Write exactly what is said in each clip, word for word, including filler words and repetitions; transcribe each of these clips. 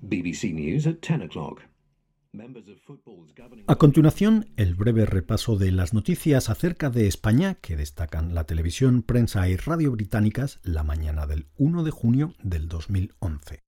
B B C News at ten o'clock. A continuación, el breve repaso de las noticias acerca de España que destacan la televisión, prensa y radio británicas la mañana del uno de junio del dos mil once.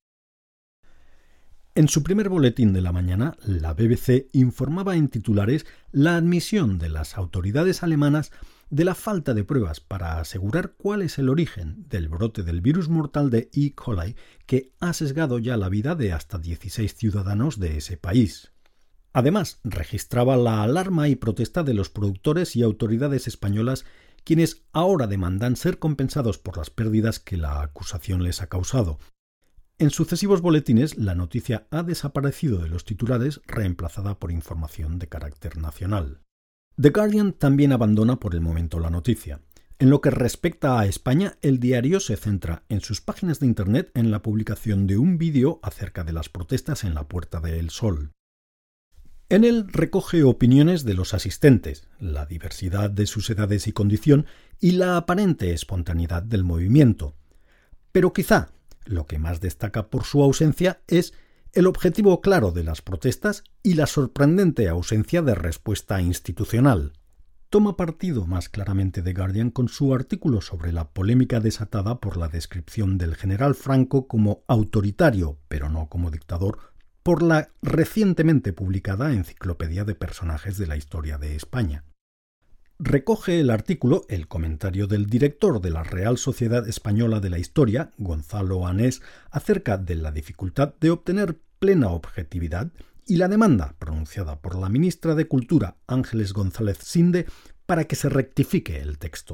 En su primer boletín de la mañana, la B B C informaba en titulares la admisión de las autoridades alemanas de la falta de pruebas para asegurar cuál es el origen del brote del virus mortal de E. coli que ha sesgado ya la vida de hasta dieciséis ciudadanos de ese país. Además, registraba la alarma y protesta de los productores y autoridades españolas, quienes ahora demandan ser compensados por las pérdidas que la acusación les ha causado. En sucesivos boletines, la noticia ha desaparecido de los titulares, reemplazada por información de carácter nacional. The Guardian también abandona por el momento la noticia. En lo que respecta a España, el diario se centra en sus páginas de internet en la publicación de un vídeo acerca de las protestas en la Puerta del Sol. En él recoge opiniones de los asistentes, la diversidad de sus edades y condición y la aparente espontaneidad del movimiento. Pero quizá lo que más destaca por su ausencia es el objetivo claro de las protestas y la sorprendente ausencia de respuesta institucional. Toma partido más claramente The Guardian con su artículo sobre la polémica desatada por la descripción del general Franco como autoritario, pero no como dictador, por la recientemente publicada Enciclopedia de Personajes de la Historia de España. Recoge el artículo el comentario del director de la Real Sociedad Española de la Historia, Gonzalo Anés, acerca de la dificultad de obtener plena objetividad y la demanda pronunciada por la ministra de Cultura, Ángeles González Sinde, para que se rectifique el texto.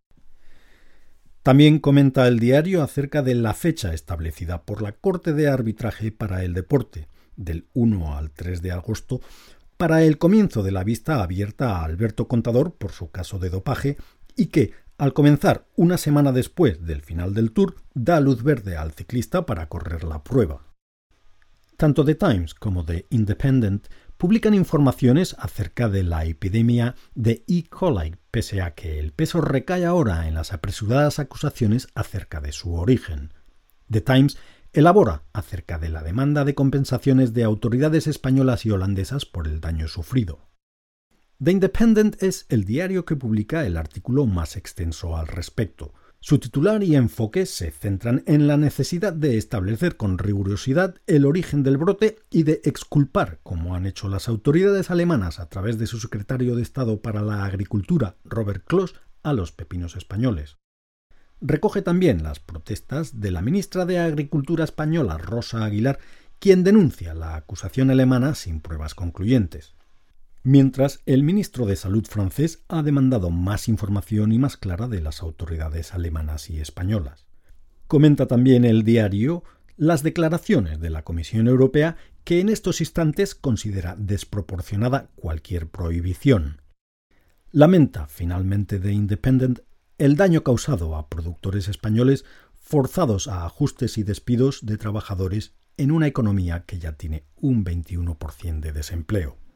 También comenta el diario acerca de la fecha establecida por la Corte de Arbitraje para el Deporte, del uno al tres de agosto, para el comienzo de la vista abierta a Alberto Contador por su caso de dopaje y que, al comenzar una semana después del final del Tour, da luz verde al ciclista para correr la prueba. Tanto The Times como The Independent publican informaciones acerca de la epidemia de E. coli, pese a que el peso recae ahora en las apresuradas acusaciones acerca de su origen. The Times elabora acerca de la demanda de compensaciones de autoridades españolas y holandesas por el daño sufrido. The Independent es el diario que publica el artículo más extenso al respecto. Su titular y enfoque se centran en la necesidad de establecer con rigurosidad el origen del brote y de exculpar, como han hecho las autoridades alemanas a través de su secretario de Estado para la Agricultura, Robert Klaus, a los pepinos españoles. Recoge también las protestas de la ministra de Agricultura española, Rosa Aguilar, quien denuncia la acusación alemana sin pruebas concluyentes. Mientras, el ministro de Salud francés ha demandado más información y más clara de las autoridades alemanas y españolas. Comenta también el diario las declaraciones de la Comisión Europea, que en estos instantes considera desproporcionada cualquier prohibición. Lamenta, finalmente, The Independent el daño causado a productores españoles forzados a ajustes y despidos de trabajadores en una economía que ya tiene un veintiuno por ciento de desempleo.